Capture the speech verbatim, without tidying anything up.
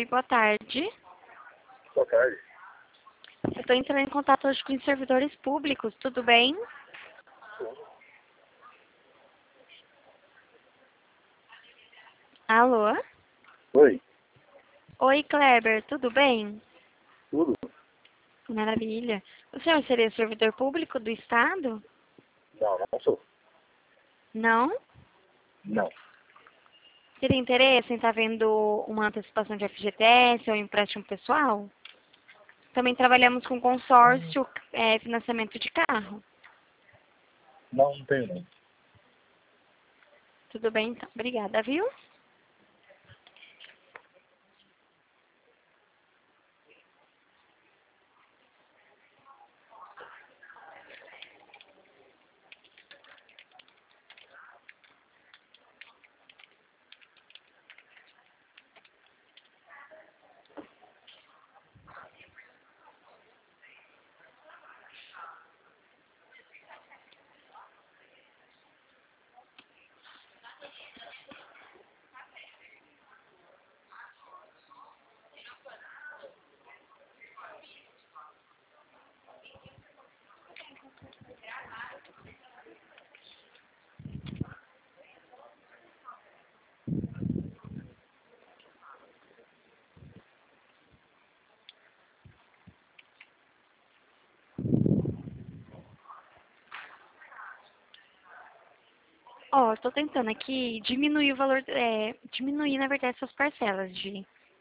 boa tarde. Boa tarde. Eu estou entrando em contato hoje com os servidores públicos, tudo bem? Tudo. Alô? Oi. Oi, Kleber, tudo bem? Tudo? Maravilha. O senhor seria servidor público do Estado? Não, não sou. Não? Não. Teria interesse em estar vendo uma antecipação de F G T S ou empréstimo pessoal? Também trabalhamos com consórcio, é, financiamento de carro. Não, não tenho não. Tudo bem, então. Obrigada, viu? Ó, estou tentando aqui diminuir o valor, é, diminuir, na verdade, essas parcelas de